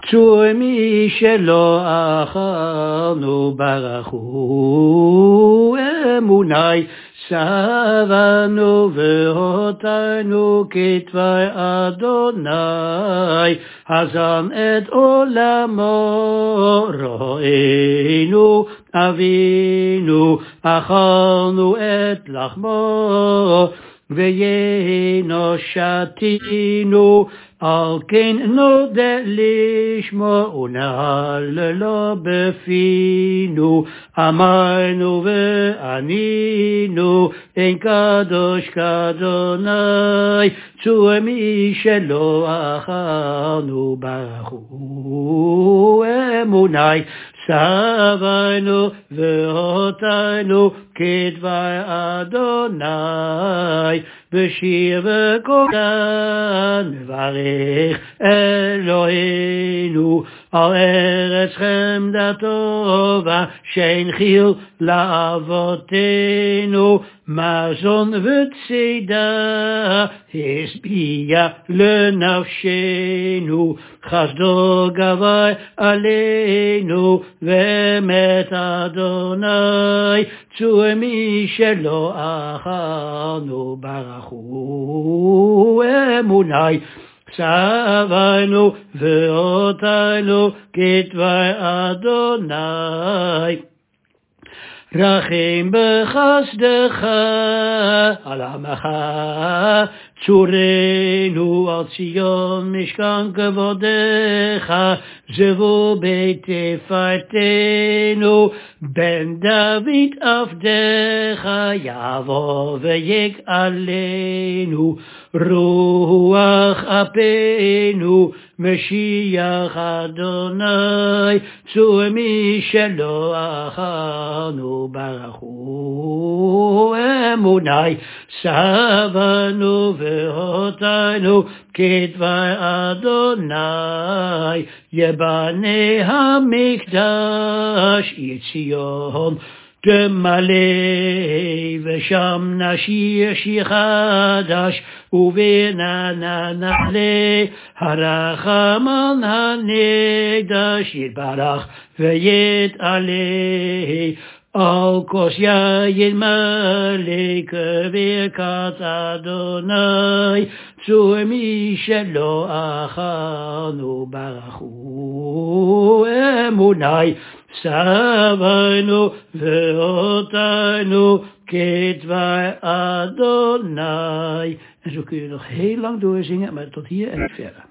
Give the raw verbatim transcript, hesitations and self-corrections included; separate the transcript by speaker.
Speaker 1: צור מי שלא אכלנו ברכו אמוני שבנו והותרנו כתבי אדוני הזן את עולמו ראינו אבינו אכלנו את לחמו ויינו שתינו על כן נודה לשמו ונהללו בפינו אמרנו וענינו אין קדוש כאדוני צור מי שלא אכלנו ברכו אמוני שבנו והותרנו כדבר אדוני בשיר וקורא נברך אלוהינו על ארץ חמדתו שהנחיל לאבותינו מזון וצידה השביע לנפשנו חסדו גבר עלינו ומת אדוני צור מי שלא אכלנו ברכו אמוני שבנו והותרנו כדבר אדוני רחם בחסדך על עמך צורנו על ציון משכן כבודך זבו בית תפארתנו בן דוד עבדך יבוא ויגאלנו רוח אפינו משיח אדוני צור מי שלא אכלנו ברכו אמוני שבנו והותרנו כדבר אדוני יבנה המקדש עיר ציון תמלא ושם נשיר שיר חדש ובעננה נעלה הרחמן הנקדש יתברך ויתעלה על כוס יין מלא כברכת אדוני צור מי שלא אכלנו ברכו אמוני שבנו והותרנו kidwar Adonai. En zo kun je nog heel lang doorzingen, maar tot hier en niet verder.